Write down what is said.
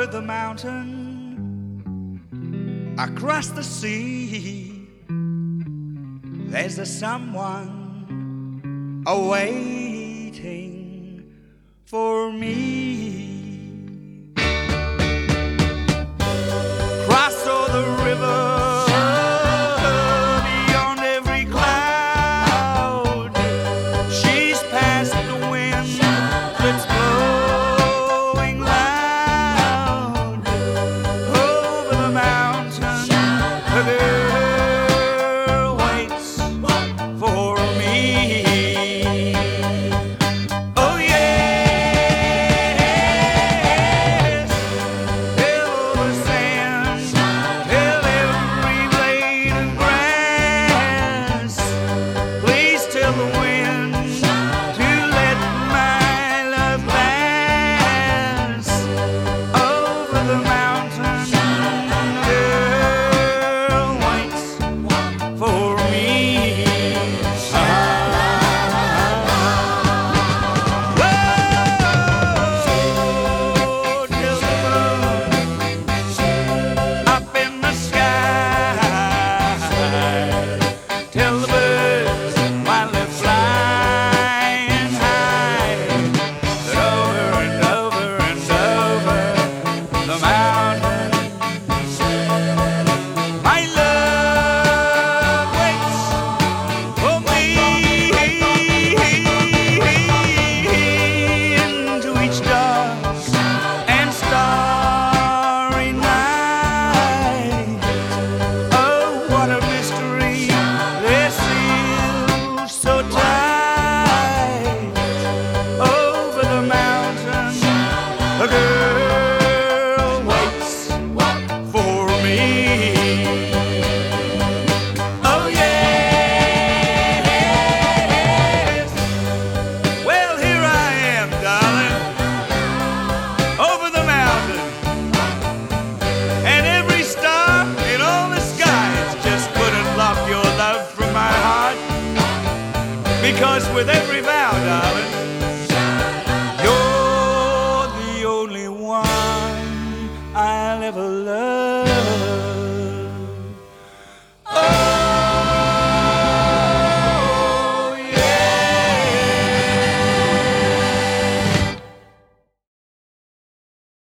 the mountain, across the sea, there's a someone awaiting for me. Cross all the river, beyond every cloud, she's past the wind that's blowing loud. Over the mountain, the girl waits for me. Oh yes, tell the sand, tell every blade of grass, please tell the wind to let my love pass. Over the mountain, the girl waits for me. Whoa, till the moon up in the sky, till the birds finally flying high, that over and over and over the mountain, my love waits for me. Into each dark and starry night, oh what a mystery, they're sealed so tight. Over the mountain, a girl waits for me. Oh yes, well here I am, darling, over the mountain, and every star in all the skies just couldn't lock your love from my heart, because with every vow, darling,